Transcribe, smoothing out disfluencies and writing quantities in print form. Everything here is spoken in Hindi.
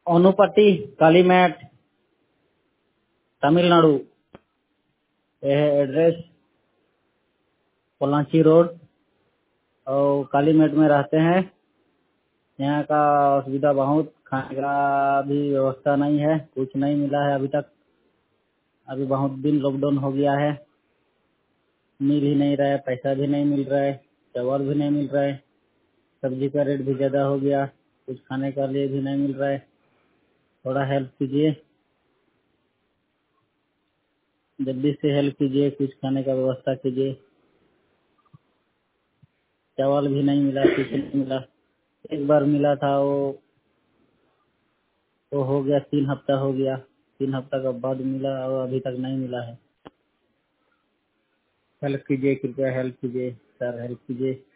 अनुपति कालीमेट तमिलनाडु। यह है एड्रेस पोलाची रोड और कालीमेट में रहते हैं। यहाँ का असुविधा बहुत, खाने का भी व्यवस्था नहीं है, कुछ नहीं मिला है अभी तक। अभी बहुत दिन लॉकडाउन हो गया है, मिल ही नहीं रहा है, पैसा भी नहीं मिल रहा है, चावल भी नहीं मिल रहा है, सब्जी का रेट भी ज्यादा हो गया, कुछ खाने का लिए भी नहीं मिल रहा है। थोड़ा हेल्प कीजिए, जल्दी से हेल्प कीजिए, कुछ खाने का व्यवस्था कीजिए। चावल भी नहीं मिला, कुछ नहीं मिला। एक बार मिला था वो हो गया, 3 हफ्ता हो गया, 3 हफ्ता का बाद मिला और अभी तक नहीं मिला है। हेल्प कीजिए, कृपया हेल्प कीजिए सर, हेल्प कीजिए।